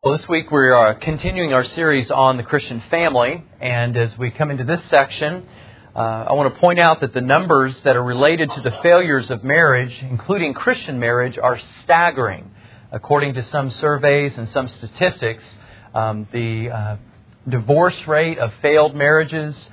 Well, this week we're continuing our series on the Christian family, and as we come into this section, I want to point out that the numbers that are related to the failures of marriage, including Christian marriage, are staggering. According to some surveys and some statistics, the divorce rate of failed marriages,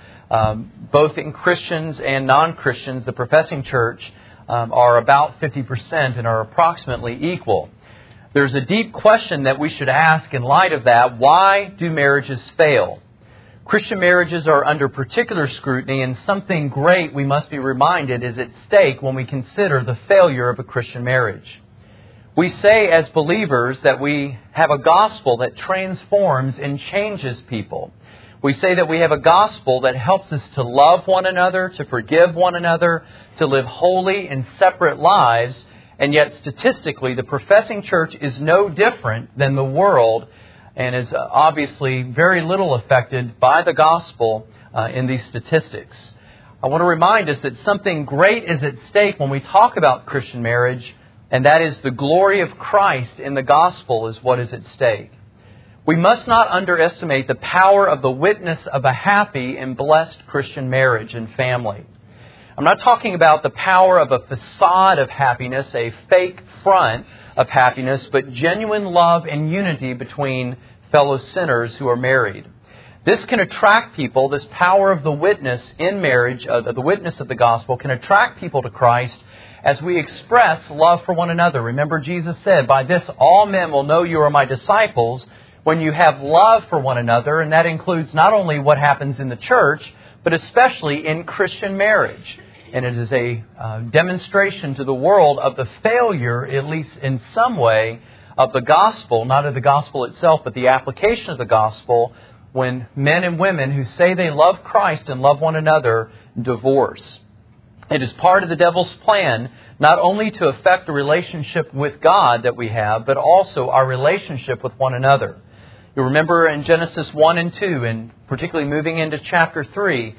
both in Christians and non-Christians, the professing church, are about 50% and are approximately equal. There's a deep question that we should ask in light of that. Why do marriages fail? Christian marriages are under particular scrutiny, and something great, we must be reminded, is at stake when we consider the failure of a Christian marriage. We say as believers that we have a gospel that transforms and changes people. We say that we have a gospel that helps us to love one another, to forgive one another, to live holy and separate lives. And yet, statistically, the professing church is no different than the world and is obviously very little affected by the gospel in these statistics. I want to remind us that something great is at stake when we talk about Christian marriage, and that is the glory of Christ in the gospel is what is at stake. We must not underestimate the power of the witness of a happy and blessed Christian marriage and family. I'm not talking about the power of a facade of happiness, a fake front of happiness, but genuine love and unity between fellow sinners who are married. This can attract people, this power of the witness in marriage, the witness of the gospel, can attract people to Christ as we express love for one another. Remember, Jesus said, "By this all men will know you are my disciples," when you have love for one another, and that includes not only what happens in the church, but especially in Christian marriage. And it is a demonstration to the world of the failure, at least in some way, of the gospel, not of the gospel itself, but the application of the gospel, when men and women who say they love Christ and love one another divorce. It is part of the devil's plan not only to affect the relationship with God that we have, but also our relationship with one another. You remember in Genesis 1 and 2, and particularly moving into chapter 3,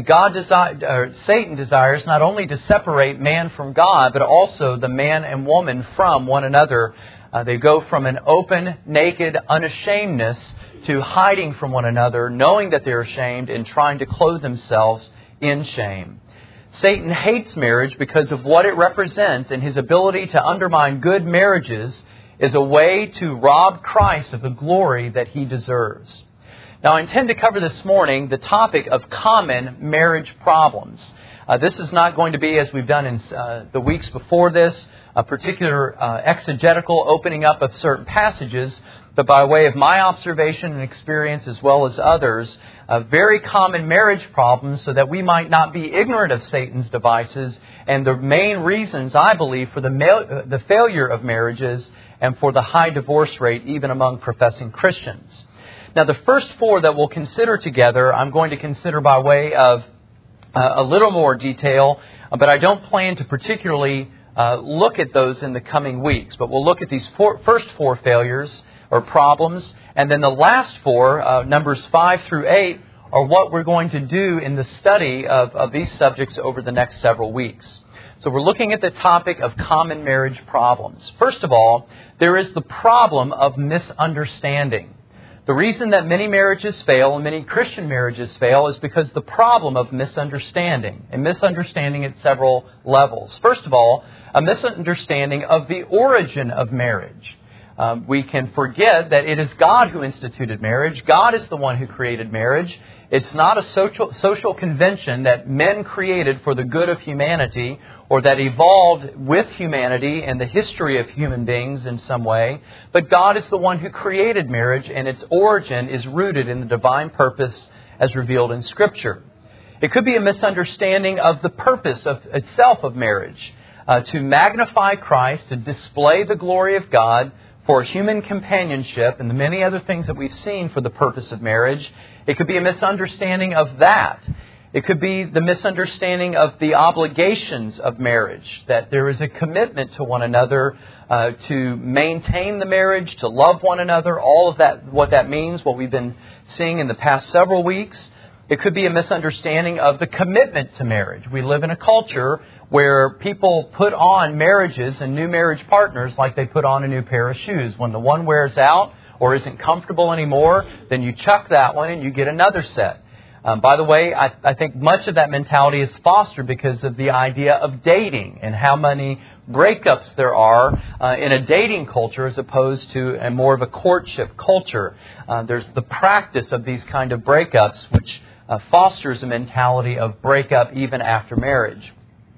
that Satan desires not only to separate man from God, but also the man and woman from one another. They go from an open, naked, unashamedness to hiding from one another, knowing that they're ashamed and trying to clothe themselves in shame. Satan hates marriage because of what it represents, and his ability to undermine good marriages is a way to rob Christ of the glory that He deserves. Now, I intend to cover this morning the topic of common marriage problems. This is not going to be, as we've done in the weeks before this, a particular exegetical opening up of certain passages, but by way of my observation and experience as well as others, very common marriage problems so that we might not be ignorant of Satan's devices and the main reasons, I believe, for the failure of marriages and for the high divorce rate even among professing Christians. Now, the first four that we'll consider together, I'm going to consider by way of a little more detail, but I don't plan to particularly look at those in the coming weeks. But we'll look at these first four failures or problems, and then the last four, numbers 5 through 8, are what we're going to do in the study of these subjects over the next several weeks. So we're looking at the topic of common marriage problems. First of all, there is the problem of misunderstanding. The reason that many marriages fail and many Christian marriages fail is because the problem of misunderstanding, and misunderstanding at several levels. First of all, a misunderstanding of the origin of marriage. We can forget that it is God who instituted marriage. God is the one who created marriage. It's not a social convention that men created for the good of humanity or that evolved with humanity and the history of human beings in some way. But God is the one who created marriage, and its origin is rooted in the divine purpose as revealed in Scripture. It could be a misunderstanding of the purpose of itself of marriage, to magnify Christ, to display the glory of God, for human companionship and the many other things that we've seen for the purpose of marriage. It could be a misunderstanding of that. It could be the misunderstanding of the obligations of marriage, that there is a commitment to one another to maintain the marriage, to love one another, all of that, what that means, what we've been seeing in the past several weeks. It could be a misunderstanding of the commitment to marriage. We live in a culture where people put on marriages and new marriage partners like they put on a new pair of shoes. When the one wears out or isn't comfortable anymore, then you chuck that one and you get another set. By the way, I think much of that mentality is fostered because of the idea of dating and how many breakups there are in a dating culture as opposed to a more of a courtship culture. There's the practice of these kind of breakups, which fosters a mentality of breakup even after marriage.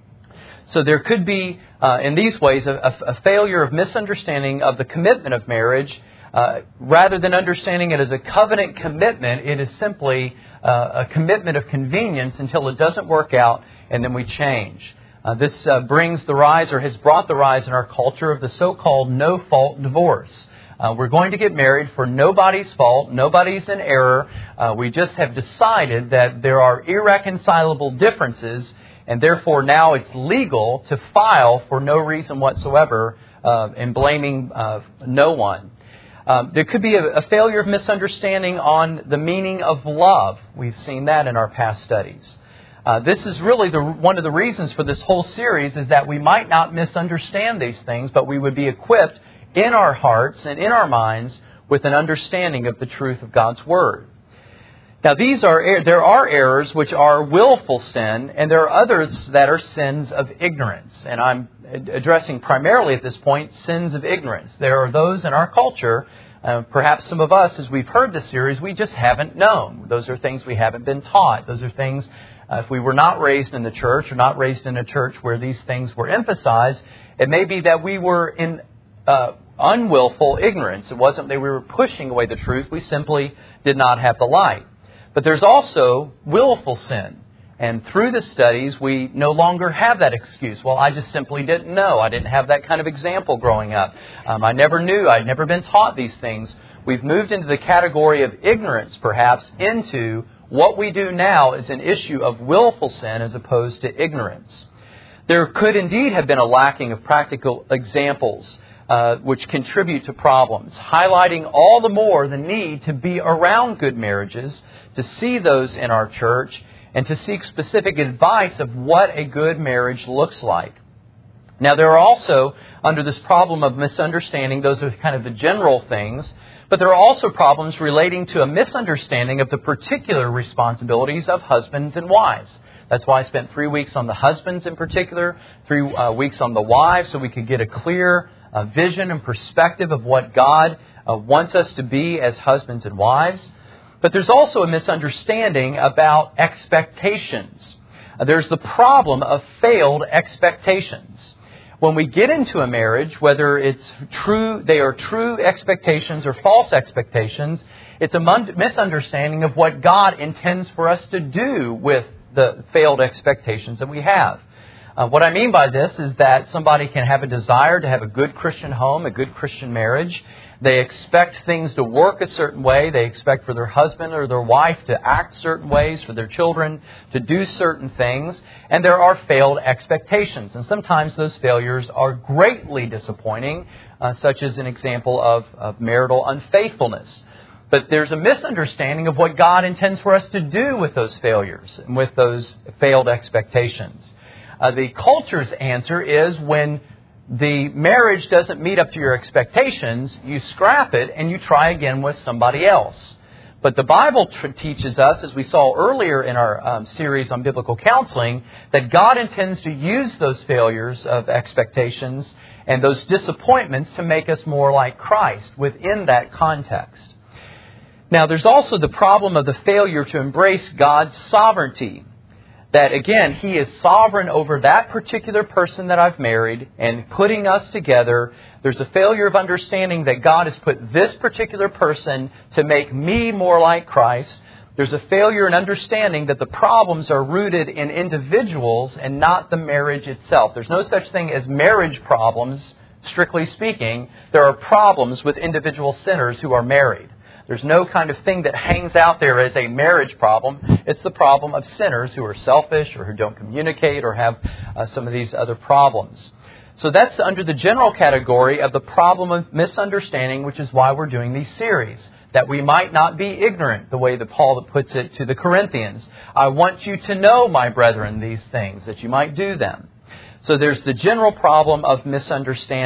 So there could be, in these ways, a failure of misunderstanding of the commitment of marriage. Rather than understanding it as a covenant commitment, it is simply a commitment of convenience until it doesn't work out, and then we change. This brings the rise, or has brought the rise in our culture, of the so-called no-fault divorce. We're going to get married for nobody's fault. Nobody's in error. We just have decided that there are irreconcilable differences, and therefore now it's legal to file for no reason whatsoever and blaming no one. There could be a failure of misunderstanding on the meaning of love. We've seen that in our past studies. This is really one of the reasons for this whole series, is that we might not misunderstand these things, but we would be equipped in our hearts and in our minds with an understanding of the truth of God's Word. Now, there are errors which are willful sin, and there are others that are sins of ignorance. And I'm addressing primarily at this point sins of ignorance. There are those in our culture, perhaps some of us, as we've heard this series, we just haven't known. Those are things we haven't been taught. Those are things, if we were not raised in the church or not raised in a church where these things were emphasized, it may be that we were in unwillful ignorance. It wasn't that we were pushing away the truth. We simply did not have the light. But there's also willful sin. And through the studies, we no longer have that excuse. Well, I just simply didn't know. I didn't have that kind of example growing up. I never knew. I'd never been taught these things. We've moved into the category of ignorance, perhaps, into what we do now is an issue of willful sin as opposed to ignorance. There could indeed have been a lacking of practical examples which contribute to problems, highlighting all the more the need to be around good marriages, to see those in our church, and to seek specific advice of what a good marriage looks like. Now, there are also, under this problem of misunderstanding, those are kind of the general things, but there are also problems relating to a misunderstanding of the particular responsibilities of husbands and wives. That's why I spent 3 weeks on the husbands in particular, 3 weeks on the wives, so we could get a clear vision and perspective of what God wants us to be as husbands and wives. But there's also a misunderstanding about expectations. There's the problem of failed expectations. When we get into a marriage, whether they are true expectations or false expectations, it's a misunderstanding of what God intends for us to do with the failed expectations that we have. What I mean by this is that somebody can have a desire to have a good Christian home, a good Christian marriage. They expect things to work a certain way. They expect for their husband or their wife to act certain ways, for their children to do certain things. And there are failed expectations. And sometimes those failures are greatly disappointing, such as an example of marital unfaithfulness. But there's a misunderstanding of what God intends for us to do with those failures and with those failed expectations. The culture's answer is when the marriage doesn't meet up to your expectations, you scrap it and you try again with somebody else. But the Bible teaches us, as we saw earlier in our series on biblical counseling, that God intends to use those failures of expectations and those disappointments to make us more like Christ within that context. Now, there's also the problem of the failure to embrace God's sovereignty. That, again, He is sovereign over that particular person that I've married and putting us together. There's a failure of understanding that God has put this particular person to make me more like Christ. There's a failure in understanding that the problems are rooted in individuals and not the marriage itself. There's no such thing as marriage problems, strictly speaking. There are problems with individual sinners who are married. There's no kind of thing that hangs out there as a marriage problem. It's the problem of sinners who are selfish or who don't communicate or have some of these other problems. So that's under the general category of the problem of misunderstanding, which is why we're doing these series. That we might not be ignorant, the way that Paul puts it to the Corinthians. I want you to know, my brethren, these things, that you might do them. So there's the general problem of misunderstanding.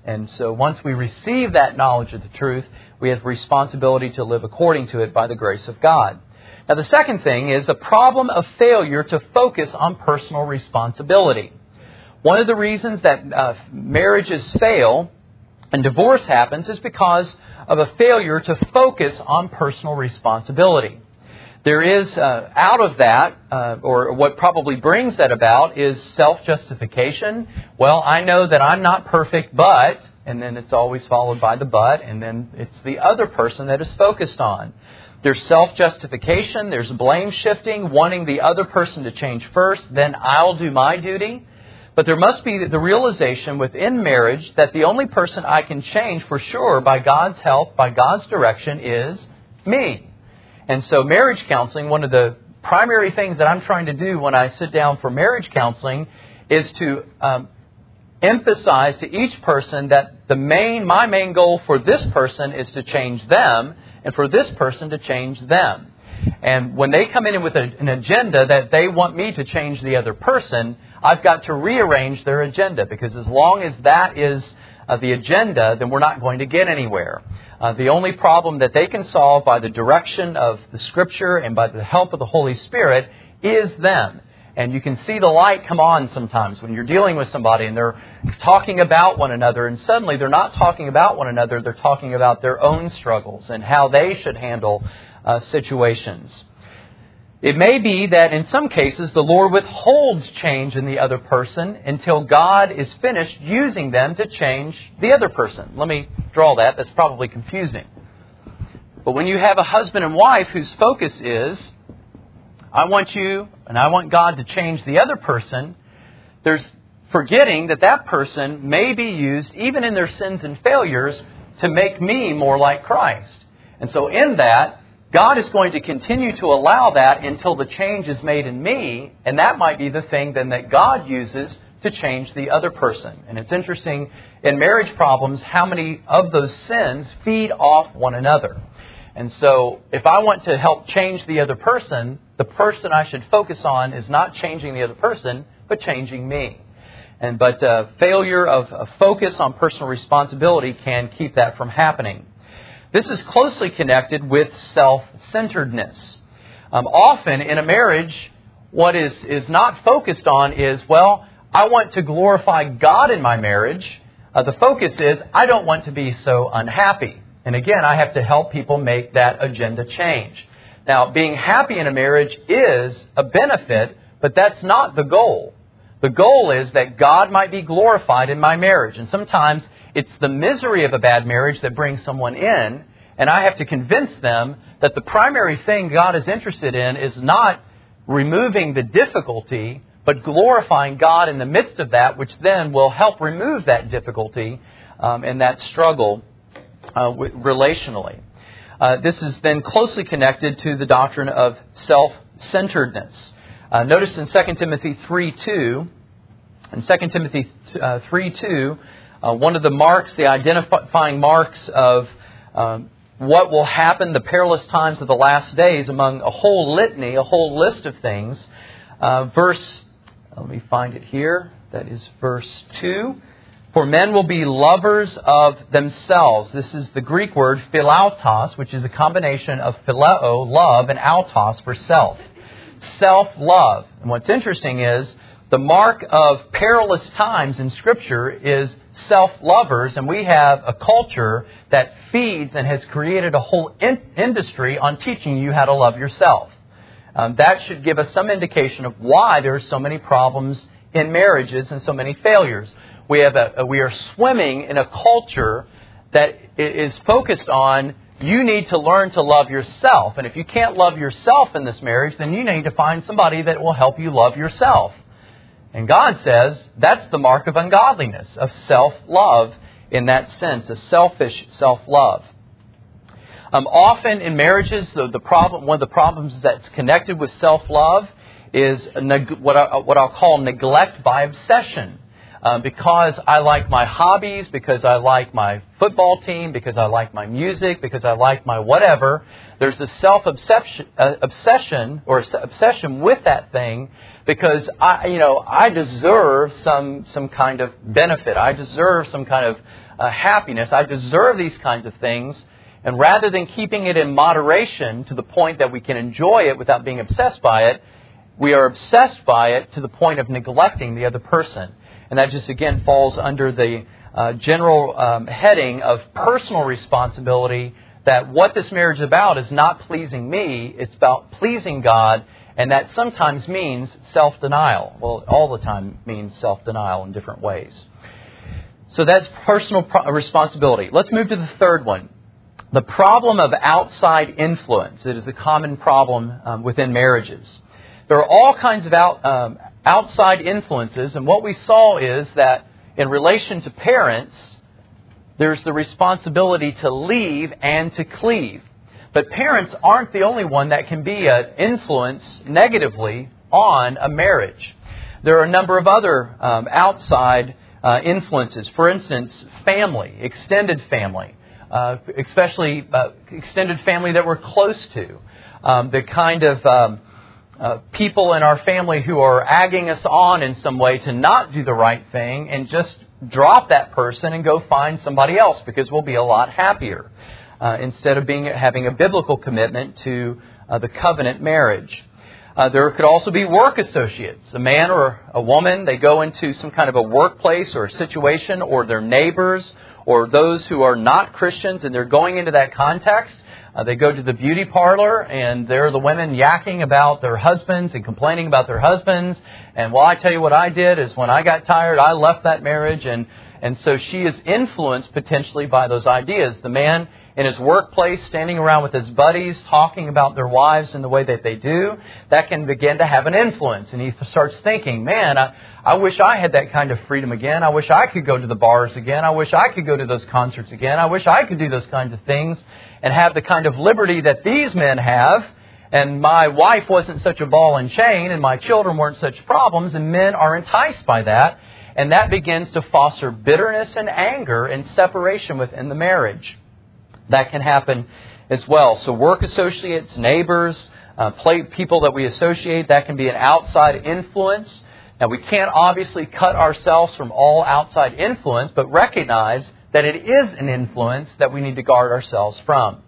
And so once we receive that knowledge of the truth, we have responsibility to live according to it by the grace of God. Now, the second thing is the problem of failure to focus on personal responsibility. One of the reasons that marriages fail and divorce happens is because of a failure to focus on personal responsibility. There is, out of that, or what probably brings that about, is self-justification. Well, I know that I'm not perfect, but, and then it's always followed by the but, and then it's the other person that is focused on. There's self-justification, there's blame shifting, wanting the other person to change first, then I'll do my duty. But there must be the realization within marriage that the only person I can change for sure by God's help, by God's direction, is me. And so marriage counseling, one of the primary things that I'm trying to do when I sit down for marriage counseling is to emphasize to each person that my main goal for this person is to change them, and for this person to change them. And when they come in with an agenda that they want me to change the other person, I've got to rearrange their agenda, because as long as that is the agenda, then we're not going to get anywhere. The only problem that they can solve by the direction of the Scripture and by the help of the Holy Spirit is them. And you can see the light come on sometimes when you're dealing with somebody and they're talking about one another, and suddenly they're not talking about one another, they're talking about their own struggles and how they should handle situations. It may be that in some cases the Lord withholds change in the other person until God is finished using them to change the other person. Let me draw that. That's probably confusing. But when you have a husband and wife whose focus is, I want you and I want God to change the other person, there's forgetting that that person may be used, even in their sins and failures, to make me more like Christ. And so in that, God is going to continue to allow that until the change is made in me, and that might be the thing then that God uses to change the other person. And it's interesting in marriage problems how many of those sins feed off one another. And so if I want to help change the other person, the person I should focus on is not changing the other person, but changing me. But failure of focus on personal responsibility can keep that from happening. This is closely connected with self-centeredness. Often in a marriage, what is not focused on is, well, I want to glorify God in my marriage. The focus is, I don't want to be so unhappy. And again, I have to help people make that agenda change. Now, being happy in a marriage is a benefit, but that's not the goal. The goal is that God might be glorified in my marriage. And sometimes it's the misery of a bad marriage that brings someone in, and I have to convince them that the primary thing God is interested in is not removing the difficulty, but glorifying God in the midst of that, which then will help remove that difficulty and that struggle relationally. This is then closely connected to the doctrine of self-centeredness. Notice in 2 Timothy 3:2, in 2 Timothy 3:2, one of the marks, the identifying marks of what will happen, the perilous times of the last days, among a whole litany, a whole list of things. Let me find it here. That is verse 2. For men will be lovers of themselves. This is the Greek word philautos, which is a combination of phileo, love, and autos for self. Self-love. And what's interesting is the mark of perilous times in Scripture is self-lovers, and we have a culture that feeds and has created a whole industry on teaching you how to love yourself. That should give us some indication of why there are so many problems in marriages and so many failures. We are swimming in a culture that is focused on, you need to learn to love yourself. And if you can't love yourself in this marriage, then you need to find somebody that will help you love yourself. And God says that's the mark of ungodliness, of self-love in that sense, a selfish self-love. Often in marriages, one of the problems that's connected with self-love is what I'll call neglect by obsession. Because I like my hobbies, because I like my football team, because I like my music, because I like my whatever, there's a obsession with that thing, because I deserve some kind of benefit. I deserve some kind happiness. I deserve these kinds of things. And rather than keeping it in moderation to the point that we can enjoy it without being obsessed by it, we are obsessed by it to the point of neglecting the other person. And that just, again, falls under the general heading of personal responsibility, that what this marriage is about is not pleasing me, it's about pleasing God, and that sometimes means self-denial. Well, all the time means self-denial in different ways. So that's personal responsibility. Let's move to the third one. The problem of outside influence. It is a common problem within marriages. There are all kinds of outside influences, and what we saw is that in relation to parents, there's the responsibility to leave and to cleave. But parents aren't the only one that can be an influence negatively on a marriage. There are a number of other outside influences. For instance, family, extended family, especially extended family that we're close to. The kind of people in our family who are egging us on in some way to not do the right thing and just drop that person and go find somebody else because we'll be a lot happier instead of having a biblical commitment to the covenant marriage. There could also be work associates. A man or a woman, they go into some kind of a workplace or a situation, or their neighbors or those who are not Christians, and they're going into that context. They go to the beauty parlor, and there are the women yakking about their husbands and complaining about their husbands. And, well, I tell you what I did is when I got tired, I left that marriage. And so she is influenced potentially by those ideas. The man in his workplace, standing around with his buddies, talking about their wives in the way that they do, that can begin to have an influence. And he starts thinking, man, I wish I had that kind of freedom again. I wish I could go to the bars again. I wish I could go to those concerts again. I wish I could do those kinds of things and have the kind of liberty that these men have. And my wife wasn't such a ball and chain, and my children weren't such problems, and men are enticed by that. And that begins to foster bitterness and anger and separation within the marriage. That can happen as well. So work associates, neighbors, people that we associate, that can be an outside influence. Now, we can't obviously cut ourselves from all outside influence, but recognize that it is an influence that we need to guard ourselves from.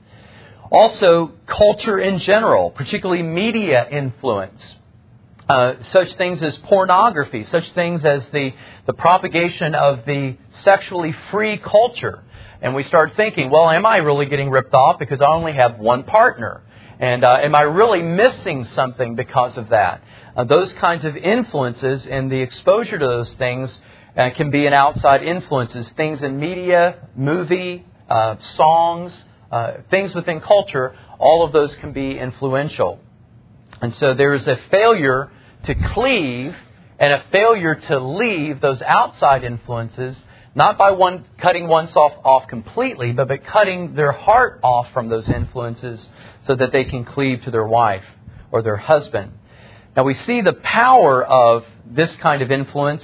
Also, culture in general, particularly media influence. Such things as pornography, such things as the propagation of the sexually free culture. And we start thinking, well, am I really getting ripped off because I only have one partner? And am I really missing something because of that? Those kinds of influences and the exposure to those things can be an outside influences. Things in media, movie, songs, things within culture, all of those can be influential. And so there's a failure to cleave and a failure to leave those outside influences, not by cutting oneself off completely, but by cutting their heart off from those influences so that they can cleave to their wife or their husband. Now we see the power of this kind of influence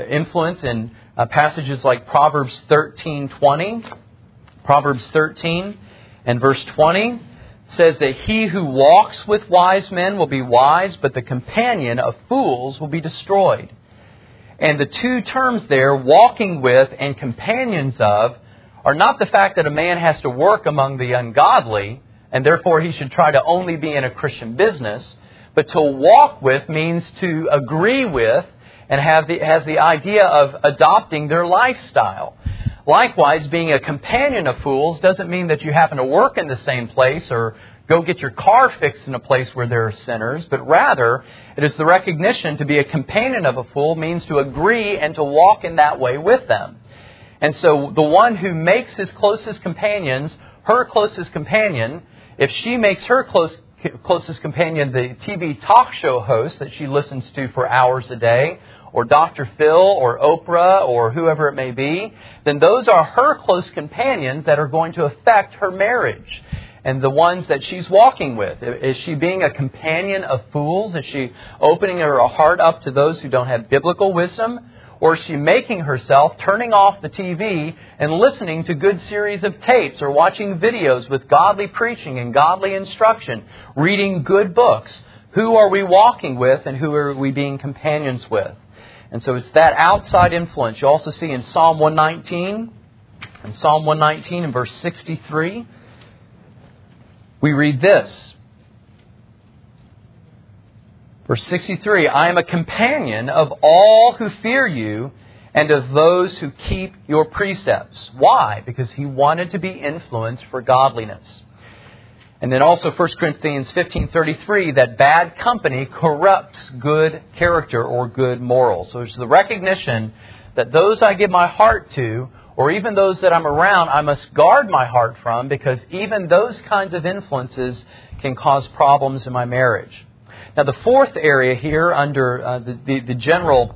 in passages like Proverbs 13:20. Proverbs 13 and verse 20 says that he who walks with wise men will be wise, but the companion of fools will be destroyed. And the two terms there, walking with and companions of, are not the fact that a man has to work among the ungodly, and therefore he should try to only be in a Christian business. But to walk with means to agree with and has the idea of adopting their lifestyle. Likewise, being a companion of fools doesn't mean that you happen to work in the same place or go get your car fixed in a place where there are sinners, but rather it is the recognition to be a companion of a fool means to agree and to walk in that way with them. And so the one who makes his closest companions her closest companion, if she makes her closest companion the TV talk show host that she listens to for hours a day, or Dr. Phil, or Oprah, or whoever it may be, then those are her close companions that are going to affect her marriage. And the ones that she's walking with. Is she being a companion of fools? Is she opening her heart up to those who don't have biblical wisdom? Or is she making herself, turning off the TV and listening to good series of tapes or watching videos with godly preaching and godly instruction, reading good books? Who are we walking with and who are we being companions with? And so it's that outside influence. You also see in Psalm 119, In Psalm 119 and verse 63, we read this. Verse 63, I am a companion of all who fear you and of those who keep your precepts. Why? Because he wanted to be influenced for godliness. And then also 1 Corinthians 15:33, that bad company corrupts good character or good morals. So there's the recognition that those I give my heart to, or even those that I'm around, I must guard my heart from, because even those kinds of influences can cause problems in my marriage. Now the fourth area here under the general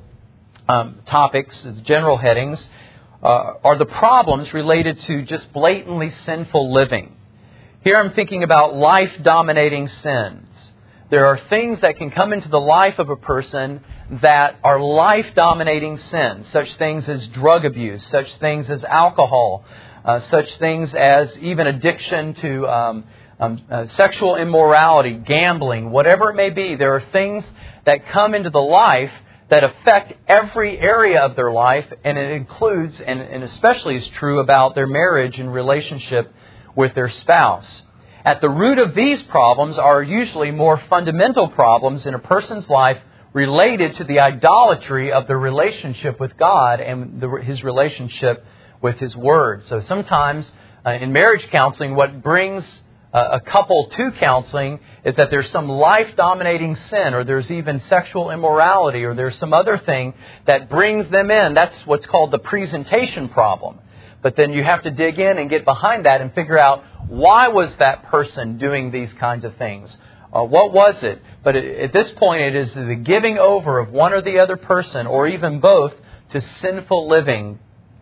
topics, the general headings, are the problems related to just blatantly sinful living. Here I'm thinking about life-dominating sins. There are things that can come into the life of a person that are life-dominating sins, such things as drug abuse, such things as alcohol, such things as even addiction to sexual immorality, gambling, whatever it may be. There are things that come into the life that affect every area of their life, and it includes, and especially is true about their marriage and relationship with their spouse. At the root of these problems are usually more fundamental problems in a person's life related to the idolatry of their relationship with God and his relationship with His Word. So sometimes in marriage counseling, what brings a couple to counseling is that there's some life-dominating sin, or there's even sexual immorality, or there's some other thing that brings them in. That's what's called the presentation problem. But then you have to dig in and get behind that and figure out, why was that person doing these kinds of things? What was it? But at this point, it is the giving over of one or the other person, or even both, to sinful living,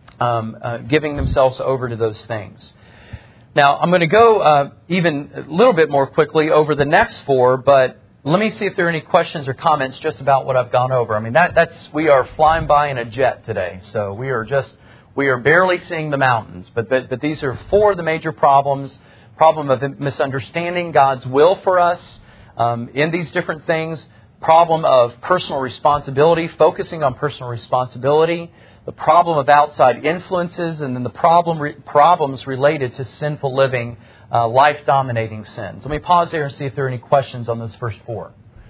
giving themselves over to those things. Now, I'm going to go even a little bit more quickly over the next four, but let me see if there are any questions or comments just about what I've gone over. I mean, we are flying by in a jet today, so we are barely seeing the mountains. But these are four of the major problems. Problem of misunderstanding God's will for us in these different things. Problem of personal responsibility, focusing on personal responsibility. The problem of outside influences, and then the problems related to sinful living, life-dominating sins. Let me pause there and see if there are any questions on those first four.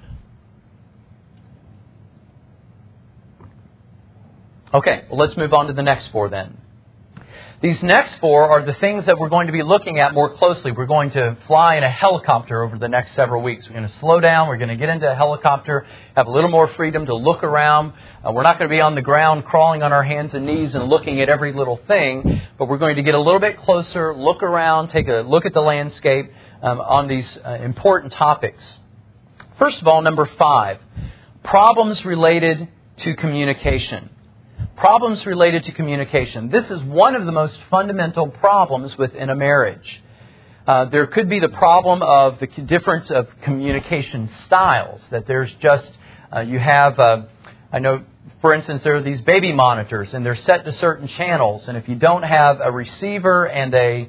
Okay, well, let's move on to the next four then. These next four are the things that we're going to be looking at more closely. We're going to fly in a helicopter over the next several weeks. We're going to slow down. We're going to get into a helicopter, have a little more freedom to look around. We're not going to be on the ground crawling on our hands and knees and looking at every little thing, but we're going to get a little bit closer, look around, take a look at the landscape on these important topics. First of all, number 5, problems related to communication. Problems related to communication. This is one of the most fundamental problems within a marriage. There could be the problem of the difference of communication styles. That there's just, you have, I know, for instance, there are these baby monitors, and they're set to certain channels. And if you don't have a receiver and a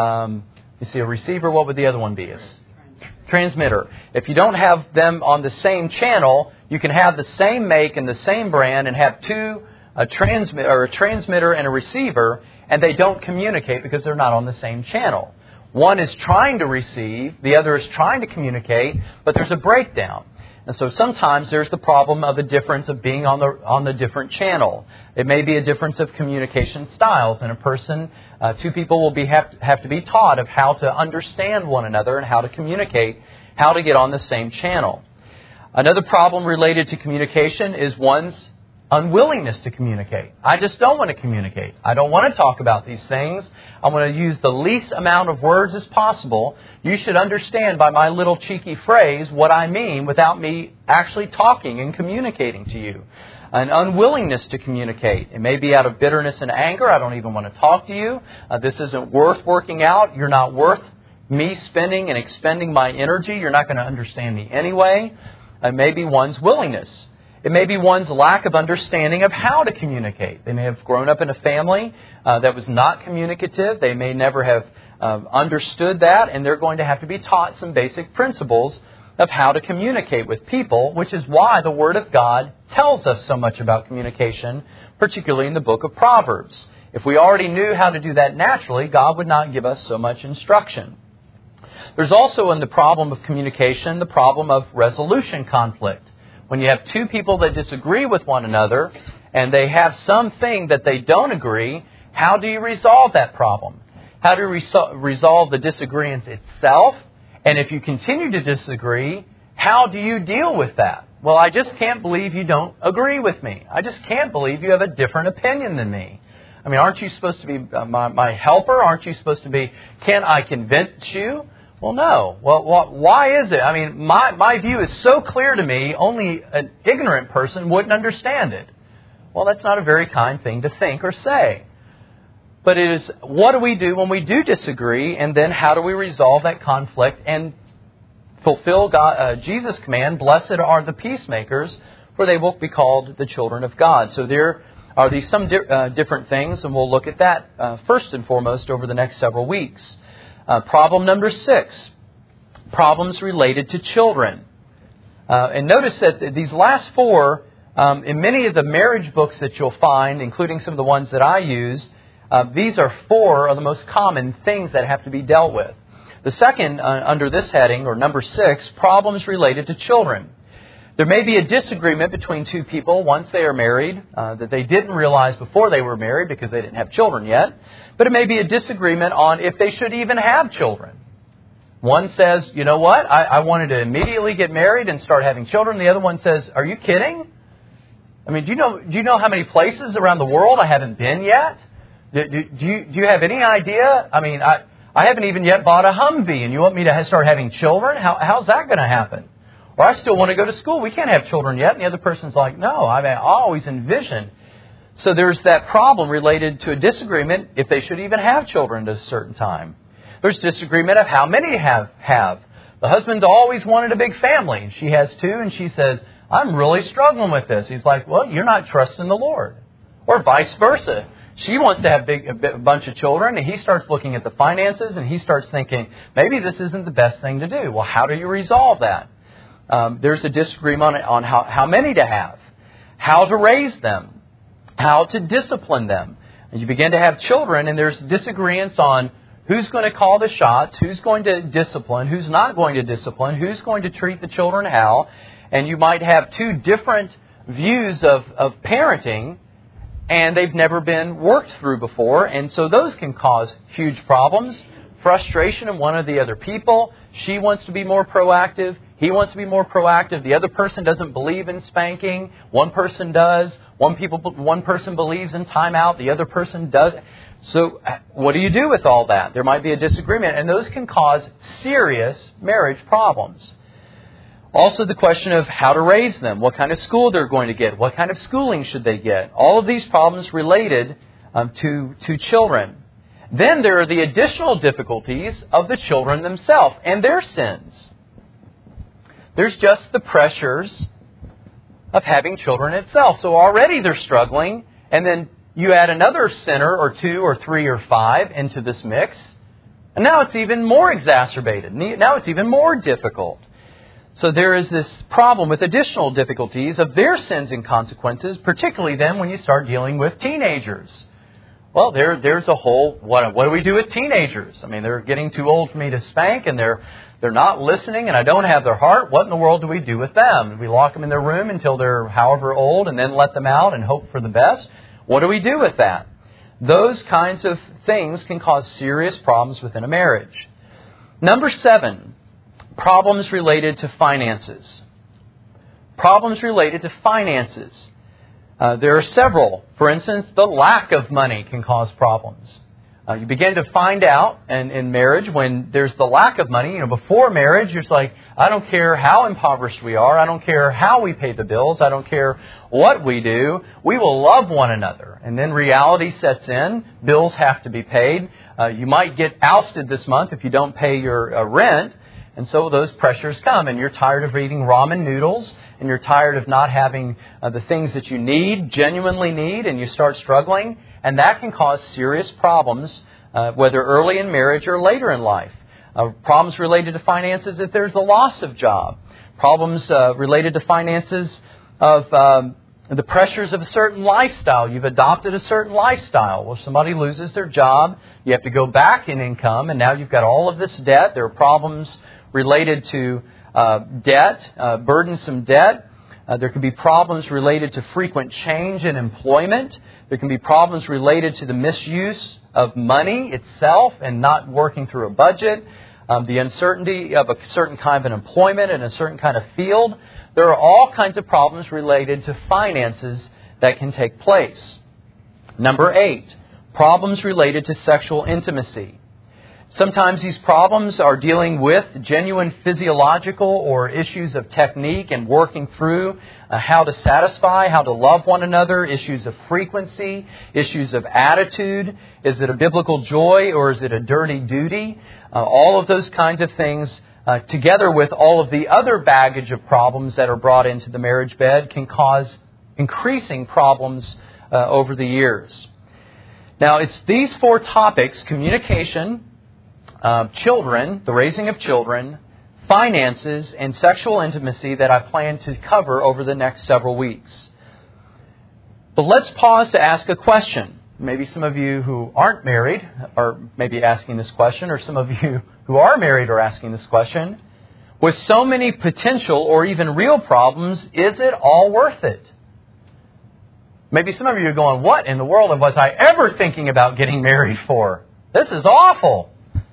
receiver, what would the other one be? A transmitter. If you don't have them on the same channel, you can have the same make and the same brand and have a transmitter and a receiver, and they don't communicate because they're not on the same channel. One is trying to receive, the other is trying to communicate, but there's a breakdown. And so sometimes there's the problem of a difference of being on the different channel. It may be a difference of communication styles, and a person, two people will have to be taught of how to understand one another and how to communicate, how to get on the same channel. Another problem related to communication is one's unwillingness to communicate. I just don't want to communicate. I don't want to talk about these things. I want to use the least amount of words as possible. You should understand by my little cheeky phrase what I mean without me actually talking and communicating to you. An unwillingness to communicate. It may be out of bitterness and anger. I don't even want to talk to you. This isn't worth working out. You're not worth me spending and expending my energy. You're not going to understand me anyway. It may be one's willingness. It may be one's lack of understanding of how to communicate. They may have grown up in a family that was not communicative. They may never have understood that, and they're going to have to be taught some basic principles of how to communicate with people, which is why the Word of God tells us so much about communication, particularly in the book of Proverbs. If we already knew how to do that naturally, God would not give us so much instruction. There's also in the problem of communication, the problem of resolution conflict. When you have two people that disagree with one another and they have something that they don't agree, how do you resolve that problem? How do you resolve the disagreement itself? And if you continue to disagree, how do you deal with that? Well, I just can't believe you don't agree with me. I just can't believe you have a different opinion than me. I mean, aren't you supposed to be my helper? Aren't you supposed to be, can I convince you? Well, no. Well, why is it? I mean, my view is so clear to me, only an ignorant person wouldn't understand it. Well, that's not a very kind thing to think or say. But it is, what do we do when we do disagree, and then how do we resolve that conflict and fulfill Jesus' command, blessed are the peacemakers, for they will be called the children of God. So there are these some different things, and we'll look at that first and foremost over the next several weeks. Problem number 6, problems related to children. And notice that these last 4, in many of the marriage books that you'll find, including some of the ones that I use, these are 4 of the most common things that have to be dealt with. The second, under this heading, or number 6, problems related to children. There may be a disagreement between two people once they are married that they didn't realize before they were married because they didn't have children yet. But it may be a disagreement on if they should even have children. One says, you know what, I wanted to immediately get married and start having children. The other one says, are you kidding? I mean, do you know how many places around the world I haven't been yet? Do you have any idea? I mean, I haven't even yet bought a Humvee, and you want me to start having children? How's that going to happen? Or I still want to go to school. We can't have children yet. And the other person's like, no, I always envisioned. So there's that problem related to a disagreement if they should even have children at a certain time. There's disagreement of how many have. The husband's always wanted a big family. She has 2, and she says, I'm really struggling with this. He's like, well, you're not trusting the Lord. Or vice versa. She wants to have a bunch of children, and he starts looking at the finances, and he starts thinking, maybe this isn't the best thing to do. Well, how do you resolve that? There's a disagreement on how many to have, how to raise them, how to discipline them. And you begin to have children, and there's disagreements on who's going to call the shots, who's going to discipline, who's not going to discipline, who's going to treat the children how. And you might have 2 different views of parenting, and they've never been worked through before. And so those can cause huge problems, frustration in one of the other people. She wants to be more proactive. He wants to be more proactive. The other person doesn't believe in spanking. One person does. One person believes in timeout. The other person does. So what do you do with all that? There might be a disagreement, and those can cause serious marriage problems. Also the question of how to raise them, what kind of school they're going to get, what kind of schooling should they get. All of these problems related to children. Then there are the additional difficulties of the children themselves and their sins. There's just the pressures of having children itself. So already they're struggling, and then you add another sinner or 2 or 3 or 5 into this mix, and now it's even more exacerbated. Now it's even more difficult. So there is this problem with additional difficulties of their sins and consequences, particularly then when you start dealing with teenagers. Well, there's a whole, what do we do with teenagers? I mean, they're getting too old for me to spank, and they're not listening, and I don't have their heart. What in the world do we do with them? We lock them in their room until they're however old and then let them out and hope for the best. What do we do with that? Those kinds of things can cause serious problems within a marriage. Number 7, problems related to finances. Problems related to finances. There are several. For instance, the lack of money can cause problems. You begin to find out in marriage when there's the lack of money. Before marriage, you're just like, I don't care how impoverished we are. I don't care how we pay the bills. I don't care what we do. We will love one another. And then reality sets in. Bills have to be paid. You might get ousted this month if you don't pay your rent. And so those pressures come, and you're tired of eating ramen noodles, and you're tired of not having the things that you genuinely need, and you start struggling. And that can cause serious problems, whether early in marriage or later in life. Problems related to finances if there's a loss of job. Problems related to finances of The pressures of a certain lifestyle. You've adopted a certain lifestyle. Well, if somebody loses their job, you have to go back in income, and now you've got all of this debt. There are problems related to debt, burdensome debt. There can be problems related to frequent change in employment. There can be problems related to the misuse of money itself and not working through a budget. The uncertainty of a certain kind of employment in a certain kind of field. There are all kinds of problems related to finances that can take place. Number 8, problems related to sexual intimacy. Sometimes these problems are dealing with genuine physiological or issues of technique and working through how to satisfy, how to love one another, issues of frequency, issues of attitude. Is it a biblical joy or is it a dirty duty? All of those kinds of things, together with all of the other baggage of problems that are brought into the marriage bed, can cause increasing problems over the years. Now, it's these 4 topics: communication, children, the raising of children, finances, and sexual intimacy that I plan to cover over the next several weeks. But let's pause to ask a question. Maybe some of you who aren't married are maybe asking this question, or some of you who are married are asking this question. With so many potential or even real problems, is it all worth it? Maybe some of you are going, what in the world was I ever thinking about getting married for? This is awful.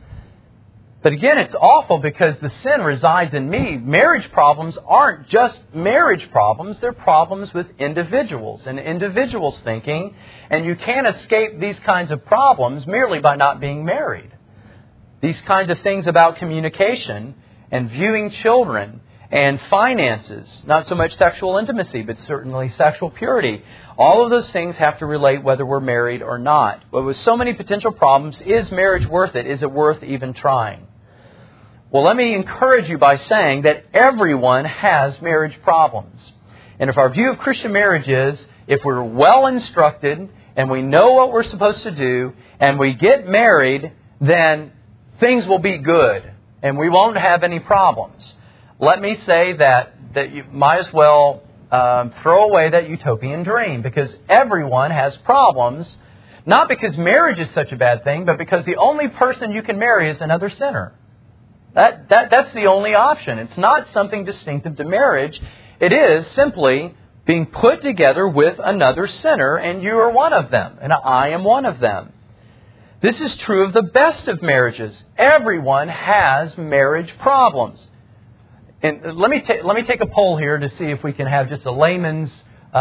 But again, it's awful because the sin resides in me. Marriage problems aren't just marriage problems. They're problems with individuals and individuals' thinking. And you can't escape these kinds of problems merely by not being married. These kinds of things about communication and viewing children and finances, not so much sexual intimacy, but certainly sexual purity. All of those things have to relate whether we're married or not. But with so many potential problems, is marriage worth it? Is it worth even trying? Well, let me encourage you by saying that everyone has marriage problems. And if our view of Christian marriage is, if we're well instructed and we know what we're supposed to do and we get married, then things will be good and we won't have any problems. Let me say that you might as well throw away that utopian dream, because everyone has problems, not because marriage is such a bad thing, but because the only person you can marry is another sinner. That's the only option. It's not something distinctive to marriage. It is simply being put together with another sinner, and you are one of them, and I am one of them. This is true of the best of marriages. Everyone has marriage problems. And let me take a poll here to see if we can have just a layman's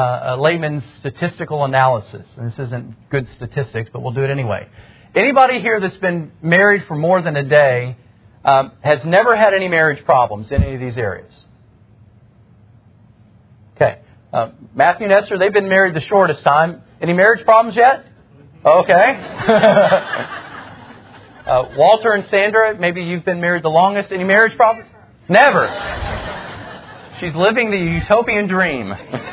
statistical analysis. And this isn't good statistics, but we'll do it anyway. Anybody here that's been married for more than a day has never had any marriage problems in any of these areas? Okay. Matthew and Esther, they've been married the shortest time. Any marriage problems yet? Okay. Walter and Sandra, maybe you've been married the longest. Any marriage problems? Never. She's living the utopian dream.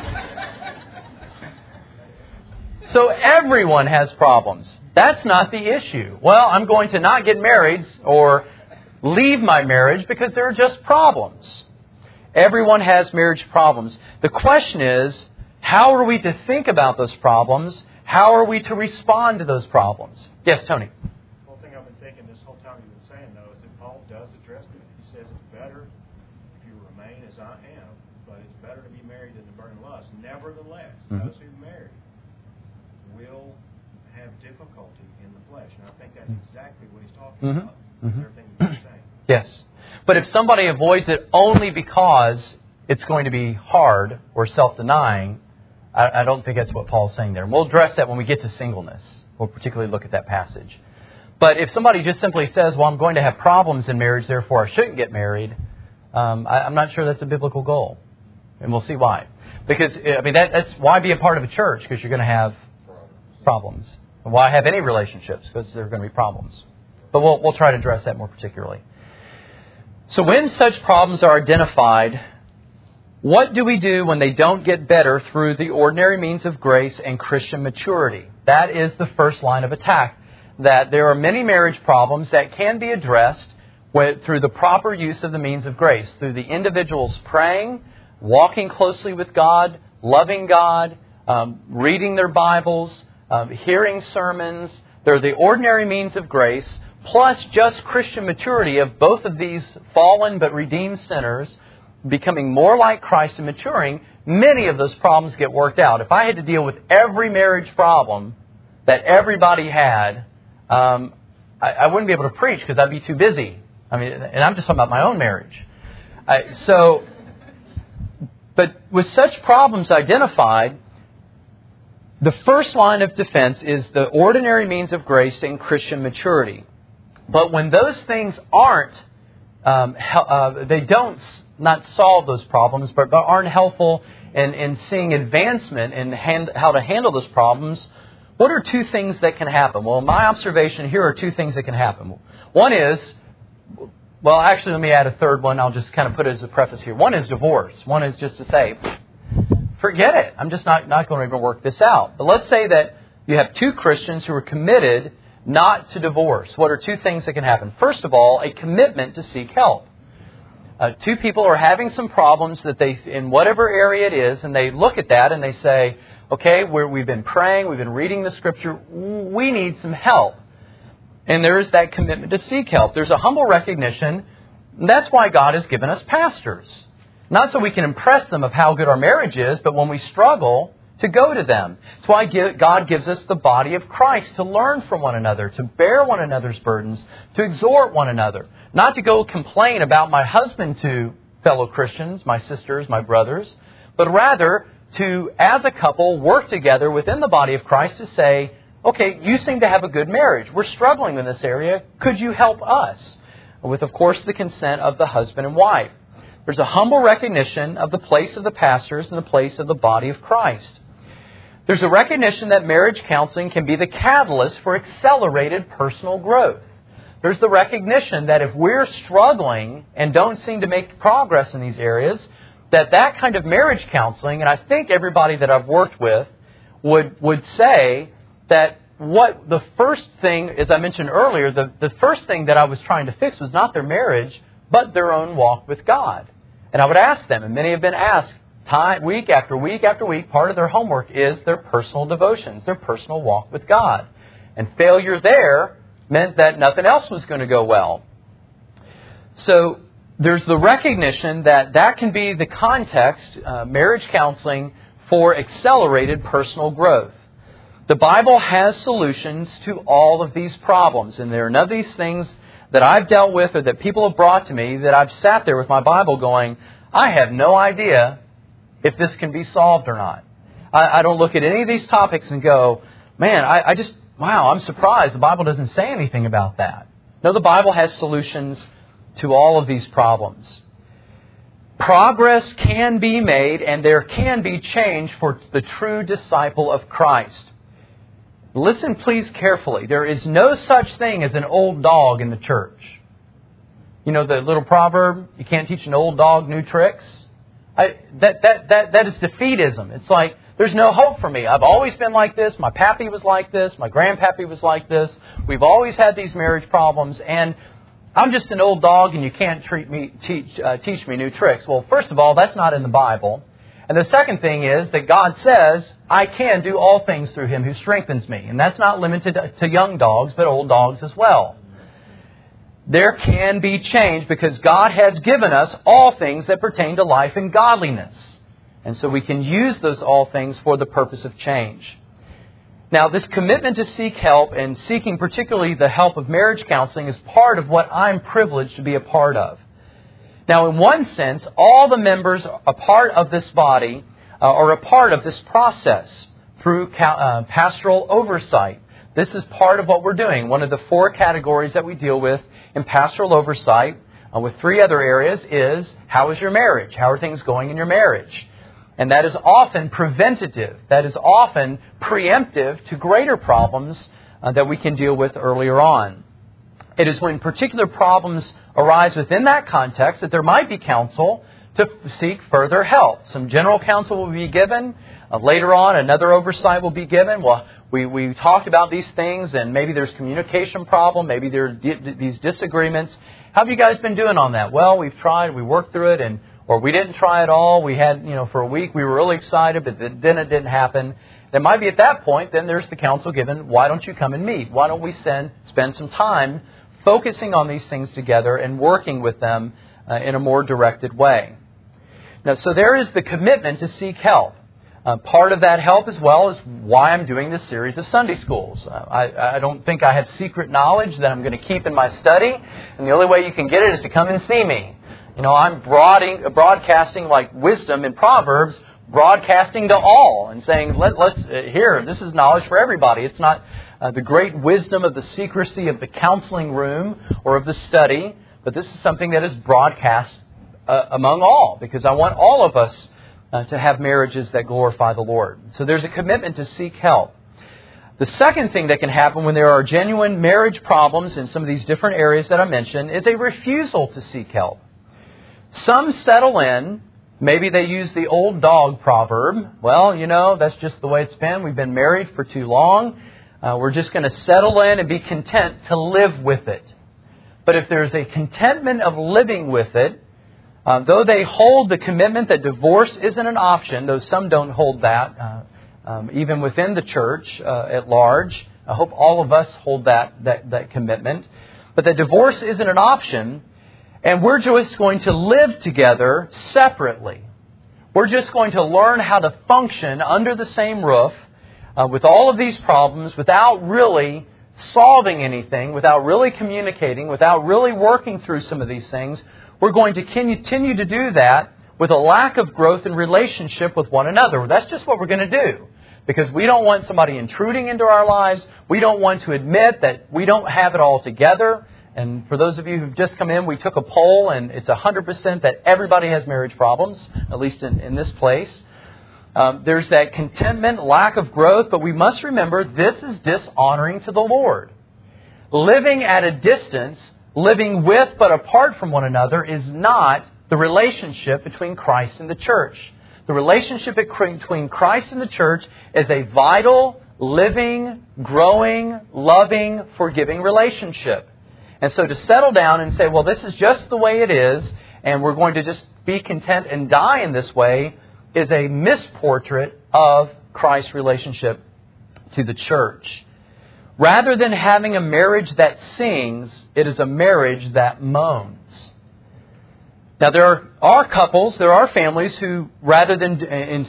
So everyone has problems. That's not the issue. Well, I'm going to not get married or leave my marriage because there are just problems. Everyone has marriage problems. The question is, how are we to think about those problems? How are we to respond to those problems? Yes, Tony. The whole thing I've been thinking this whole time you've been saying, though, is that Paul does address it. He says it's better if you remain as I am, but it's better to be married than to burn in lust. Nevertheless, those who marry will have difficulty in the flesh. And I think that's exactly what he's talking about. Everything you've been saying. Yes. But if somebody avoids it only because it's going to be hard or self-denying, I don't think that's what Paul's saying there. And we'll address that when we get to singleness. We'll particularly look at that passage. But if somebody just simply says, well, I'm going to have problems in marriage, therefore I shouldn't get married, I'm not sure that's a biblical goal. And we'll see why. Because, that's why be a part of a church? Because you're going to have problems. And why have any relationships? Because there are going to be problems. But we'll try to address that more particularly. So when such problems are identified, what do we do when they don't get better through the ordinary means of grace and Christian maturity? That is the first line of attack. That there are many marriage problems that can be addressed through the proper use of the means of grace. Through the individuals praying, walking closely with God, loving God, reading their Bibles, hearing sermons. They're the ordinary means of grace, plus just Christian maturity of both of these fallen but redeemed sinners becoming more like Christ and maturing. Many of those problems get worked out. If I had to deal with every marriage problem that everybody had, I wouldn't be able to preach because I'd be too busy. I mean, and I'm just talking about my own marriage. But with such problems identified, the first line of defense is the ordinary means of grace and Christian maturity. But when those things aren't, they don't not solve those problems, but aren't helpful in seeing advancement in how to handle those problems, what are two things that can happen? Well, my observation here are two things that can happen. One is, well, actually, let me add a third one. I'll just kind of put it as a preface here. One is divorce. One is just to say, forget it. I'm just not going to even work this out. But let's say that you have two Christians who are committed not to divorce. What are two things that can happen? First of all, a commitment to seek help. Two people are having some problems that they, in whatever area it is, and they look at that and they say, okay, we've been praying, we've been reading the Scripture, we need some help. And there is that commitment to seek help. There's a humble recognition. That's why God has given us pastors. Not so we can impress them of how good our marriage is, but when we struggle, to go to them. That's why God gives us the body of Christ to learn from one another, to bear one another's burdens, to exhort one another. Not to go complain about my husband to fellow Christians, my sisters, my brothers, but rather to, as a couple, work together within the body of Christ to say, okay, you seem to have a good marriage. We're struggling in this area. Could you help us? With, of course, the consent of the husband and wife. There's a humble recognition of the place of the pastors and the place of the body of Christ. There's a recognition that marriage counseling can be the catalyst for accelerated personal growth. There's the recognition that if we're struggling and don't seem to make progress in these areas, that kind of marriage counseling, and I think everybody that I've worked with would say that what the first thing, as I mentioned earlier, the first thing that I was trying to fix was not their marriage, but their own walk with God. And I would ask them, and many have been asked, week after week after week, part of their homework is their personal devotions, their personal walk with God. And failure there meant that nothing else was going to go well. So there's the recognition that can be the context, marriage counseling, for accelerated personal growth. The Bible has solutions to all of these problems, and there are none of these things that I've dealt with or that people have brought to me that I've sat there with my Bible going, I have no idea if this can be solved or not. I don't look at any of these topics and go, man, I'm surprised the Bible doesn't say anything about that. No, the Bible has solutions to all of these problems. Progress can be made and there can be change for the true disciple of Christ. Listen please carefully. There is no such thing as an old dog in the church. You know the little proverb, you can't teach an old dog new tricks? That is defeatism. It's like, there's no hope for me. I've always been like this. My pappy was like this. My grandpappy was like this. We've always had these marriage problems. And I'm just an old dog and you can't teach me new tricks. Well, first of all, that's not in the Bible. And the second thing is that God says, I can do all things through Him who strengthens me. And that's not limited to young dogs, but old dogs as well. There can be change because God has given us all things that pertain to life and godliness. And so we can use those all things for the purpose of change. Now, this commitment to seek help and seeking particularly the help of marriage counseling is part of what I'm privileged to be a part of. Now, in one sense, all the members a part of this body are a part of this process through pastoral oversight. This is part of what we're doing. One of the 4 categories that we deal with in pastoral oversight, with 3 other areas, is how is your marriage? How are things going in your marriage? And that is often preventative. That is often preemptive to greater problems that we can deal with earlier on. It is when particular problems arise within that context that there might be counsel to seek further help. Some general counsel will be given. Later on, another oversight will be given. Well, we talked about these things, and maybe there's communication problem. Maybe there are these disagreements. How have you guys been doing on that? Well, we've tried. We worked through it, and Or we didn't try at all. We had, for a week we were really excited, but then it didn't happen. It might be at that point, then there's the counsel given, why don't you come and meet? Why don't we spend some time focusing on these things together and working with them in a more directed way? Now, so there is the commitment to seek help. Part of that help as well is why I'm doing this series of Sunday schools. I don't think I have secret knowledge that I'm going to keep in my study, and the only way you can get it is to come and see me. I'm broadcasting like wisdom in Proverbs, broadcasting to all and saying, let's here, this is knowledge for everybody. It's not the great wisdom of the secrecy of the counseling room or of the study, but this is something that is broadcast among all, because I want all of us to have marriages that glorify the Lord. So there's a commitment to seek help. The second thing that can happen when there are genuine marriage problems in some of these different areas that I mentioned is a refusal to seek help. Some settle in. Maybe they use the old dog proverb. Well, that's just the way it's been. We've been married for too long. We're just going to settle in and be content to live with it. But if there's a contentment of living with it, though they hold the commitment that divorce isn't an option, though some don't hold that, even within the church at large, I hope all of us hold that commitment, but that divorce isn't an option. And we're just going to live together separately. We're just going to learn how to function under the same roof with all of these problems without really solving anything, without really communicating, without really working through some of these things. We're going to continue to do that with a lack of growth in relationship with one another. That's just what we're going to do. Because we don't want somebody intruding into our lives. We don't want to admit that we don't have it all together. And for those of you who've just come in, we took a poll, and it's 100% that everybody has marriage problems, at least in this place. There's that contentment, lack of growth, but we must remember this is dishonoring to the Lord. Living at a distance, living with but apart from one another, is not the relationship between Christ and the church. The relationship between Christ and the church is a vital, living, growing, loving, forgiving relationship. And so to settle down and say, well, this is just the way it is, and we're going to just be content and die in this way, is a misportrait of Christ's relationship to the church. Rather than having a marriage that sings, it is a marriage that moans. Now, there are couples, there are families who, rather than in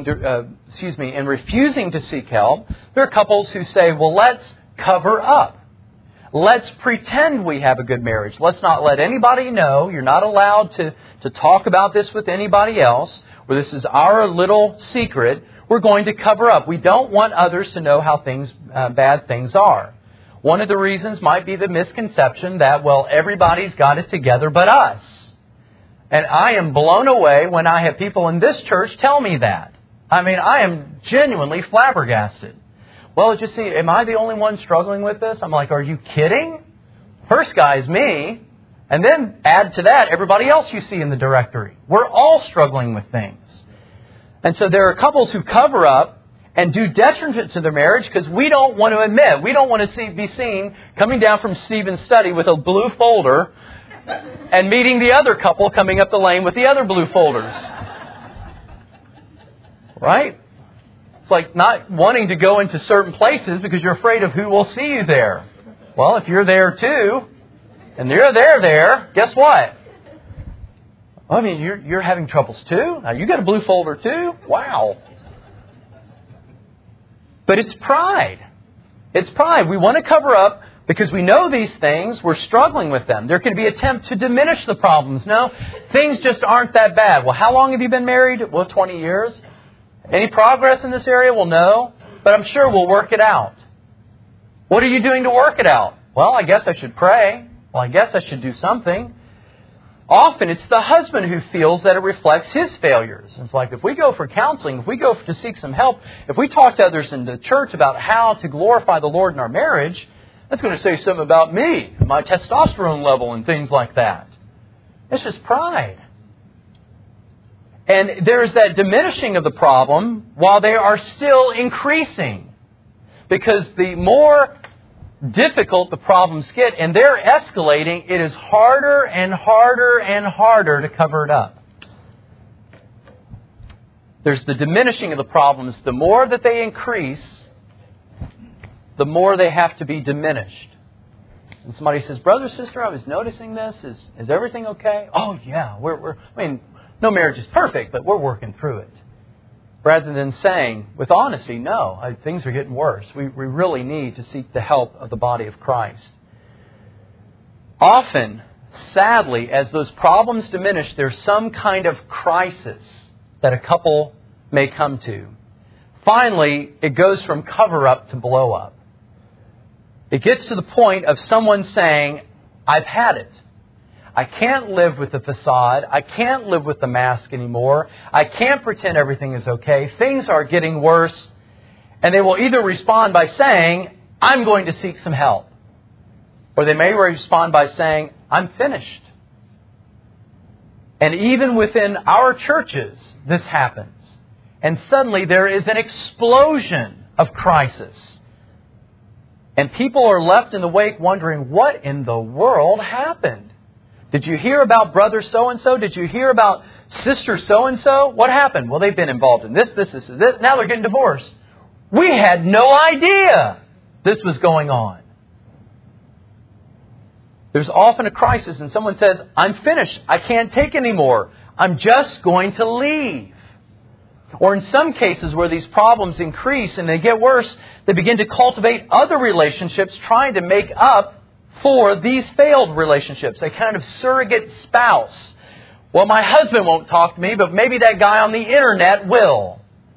refusing to seek help, there are couples who say, well, let's cover up. Let's pretend we have a good marriage. Let's not let anybody know. You're not allowed to talk about this with anybody else, or this is our little secret. We're going to cover up. We don't want others to know how bad things are. One of the reasons might be the misconception that, well, everybody's got it together but us. And I am blown away when I have people in this church tell me that. I mean, I am genuinely flabbergasted. Well, just see, am I the only one struggling with this? I'm like, are you kidding? First guy is me. And then add to that everybody else you see in the directory. We're all struggling with things. And so there are couples who cover up and do detriment to their marriage because we don't want to admit. We don't want to be seen coming down from Stephen's study with a blue folder and meeting the other couple coming up the lane with the other blue folders. Right? It's like not wanting to go into certain places because you're afraid of who will see you there. Well, if you're there too, and they're there, guess what? I mean, you're having troubles too? Now, you got a blue folder too? Wow. But it's pride. It's pride. We want to cover up because we know these things. We're struggling with them. There can be an attempt to diminish the problems. No, things just aren't that bad. Well, how long have you been married? Well, 20 years. Any progress in this area? Well, no. But I'm sure we'll work it out. What are you doing to work it out? Well, I guess I should pray. Well, I guess I should do something. Often it's the husband who feels that it reflects his failures. It's like if we go for counseling, if we go to seek some help, if we talk to others in the church about how to glorify the Lord in our marriage, that's going to say something about me, my testosterone level and things like that. It's just pride. And there's that diminishing of the problem while they are still increasing. Because the more difficult the problems get, and they're escalating, it is harder and harder and harder to cover it up. There's the diminishing of the problems. The more that they increase, the more they have to be diminished. And somebody says, brother, sister, I was noticing this. Is everything okay? Oh, yeah. No marriage is perfect, but we're working through it. Rather than saying, with honesty, no, things are getting worse. We really need to seek the help of the body of Christ. Often, sadly, as those problems diminish, there's some kind of crisis that a couple may come to. Finally, it goes from cover-up to blow-up. It gets to the point of someone saying, I've had it. I can't live with the facade. I can't live with the mask anymore. I can't pretend everything is okay. Things are getting worse. And they will either respond by saying, I'm going to seek some help. Or they may respond by saying, I'm finished. And even within our churches, this happens. And suddenly there is an explosion of crisis. And people are left in the wake wondering, what in the world happened? Did you hear about brother so-and-so? Did you hear about sister so-and-so? What happened? Well, they've been involved in this. Now they're getting divorced. We had no idea this was going on. There's often a crisis and someone says, I'm finished. I can't take anymore. I'm just going to leave. Or in some cases where these problems increase and they get worse, they begin to cultivate other relationships trying to make up for these failed relationships. A kind of surrogate spouse. Well, my husband won't talk to me, but maybe that guy on the internet will.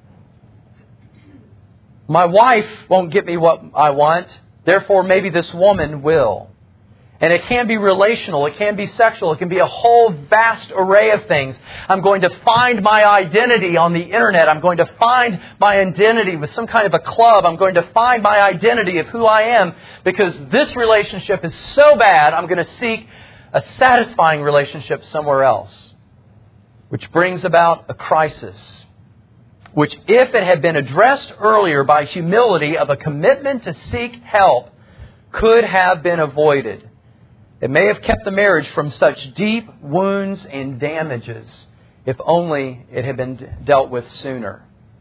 My wife won't get me what I want, therefore maybe this woman will. And it can be relational, it can be sexual, it can be a whole vast array of things. I'm going to find my identity on the internet. I'm going to find my identity with some kind of a club. I'm going to find my identity of who I am because this relationship is so bad, I'm going to seek a satisfying relationship somewhere else. Which brings about a crisis. Which, if it had been addressed earlier by humility of a commitment to seek help, could have been avoided. It may have kept the marriage from such deep wounds and damages if only it had been dealt with sooner.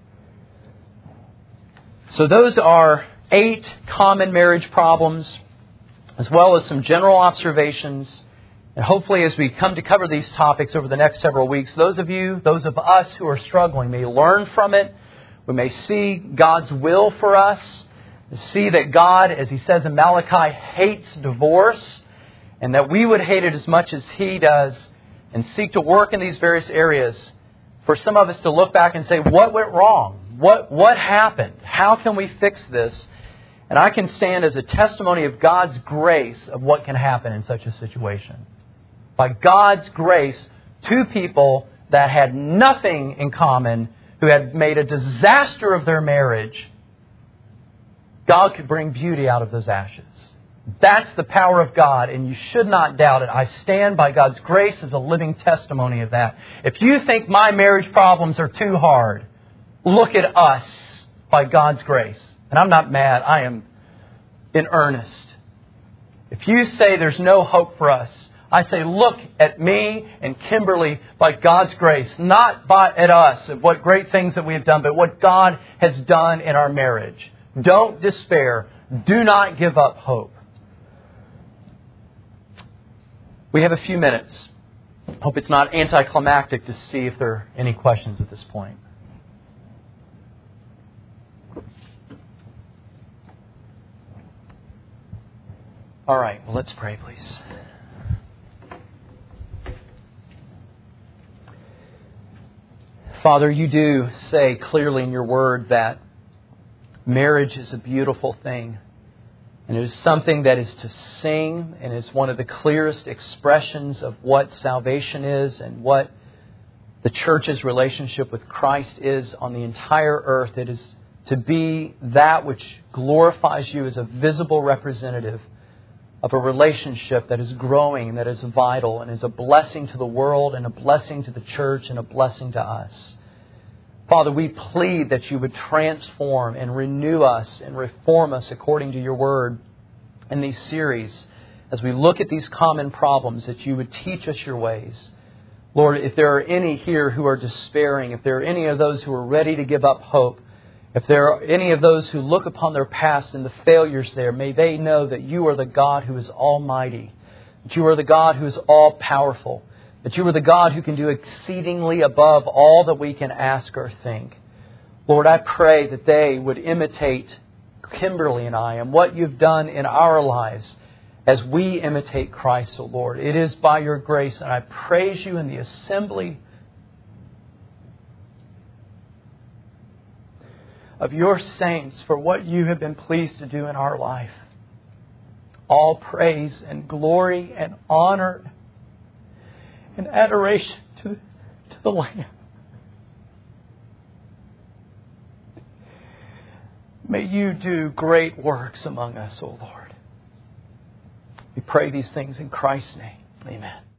So those are 8 common marriage problems, as well as some general observations. And hopefully as we come to cover these topics over the next several weeks, those of us who are struggling may learn from it. We may see God's will for us. See that God, as He says in Malachi, hates divorce. And that we would hate it as much as He does and seek to work in these various areas. For some of us to look back and say, what went wrong? What happened? How can we fix this? And I can stand as a testimony of God's grace of what can happen in such a situation. By God's grace, 2 people that had nothing in common, who had made a disaster of their marriage, God could bring beauty out of those ashes. That's the power of God, and you should not doubt it. I stand by God's grace as a living testimony of that. If you think my marriage problems are too hard, look at us by God's grace. And I'm not mad. I am in earnest. If you say there's no hope for us, I say look at me and Kimberly by God's grace. Not at us, of what great things that we have done, but what God has done in our marriage. Don't despair. Do not give up hope. We have a few minutes. Hope it's not anticlimactic to see if there are any questions at this point. All right, well, let's pray, please. Father, you do say clearly in your word that marriage is a beautiful thing. And it is something that is to sing, and is one of the clearest expressions of what salvation is and what the church's relationship with Christ is on the entire earth. It is to be that which glorifies you as a visible representative of a relationship that is growing, that is vital, and is a blessing to the world, and a blessing to the church, and a blessing to us. Father, we plead that you would transform and renew us and reform us according to your word in these series. As we look at these common problems, that you would teach us your ways. Lord, if there are any here who are despairing, if there are any of those who are ready to give up hope, if there are any of those who look upon their past and the failures there, may they know that You are the God who is almighty, that You are the God who is all-powerful, that You are the God who can do exceedingly above all that we can ask or think. Lord, I pray that they would imitate Kimberly and I and what You've done in our lives as we imitate Christ, O Lord. It is by Your grace, and I praise You in the assembly of Your saints for what You have been pleased to do in our life. All praise and glory and honor and adoration to the Lamb. May You do great works among us, O Lord. We pray these things in Christ's name. Amen.